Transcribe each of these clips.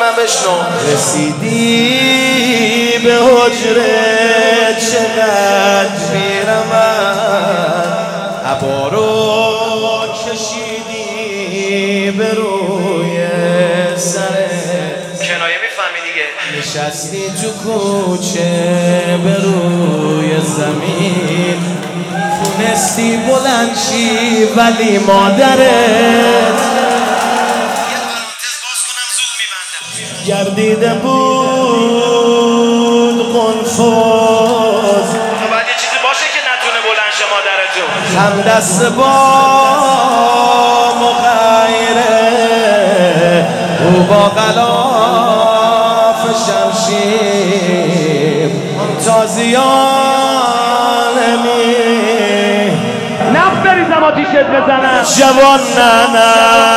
منم بشنو. رسیدی به حجره چقدر بیرمن، عبا رو کشیدی به روی سرت، کنایه میفهمی دیگه. نشستی تو کوچه به روی زمین، تونستی بلند شی ولی مادرت گردیده بود قنفذ. باید یه چیزی باشه که نتونه بلند شه مادرتون. هم دست با مغیره، او با غلاف شمشیر، تازیانمی نفت بریزم آتیشت بزنم. جوان نه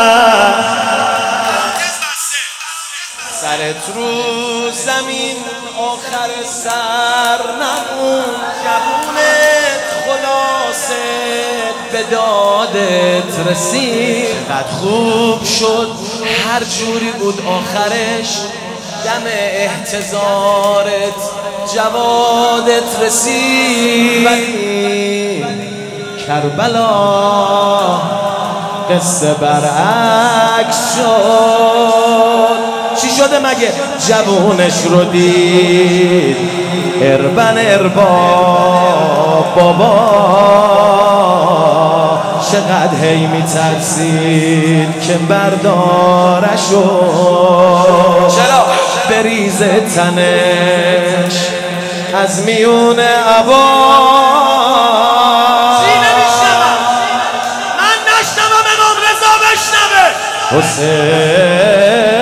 سرت رو زمین آخر سر نمون، جوونت خلاصه به دادت رسید. چقدر خوب شد هر جوری بود آخرش، دم احتضارت جوادت رسید. ولی کربلا قصه برعکس شد. چی شده مگه؟ جوونش رو دید اربن ارباب بابا، چقدر هی میترسید که بردارشو بریزه تنش از میون عبا. من نشنوم، امام رضا بشنوه. حسین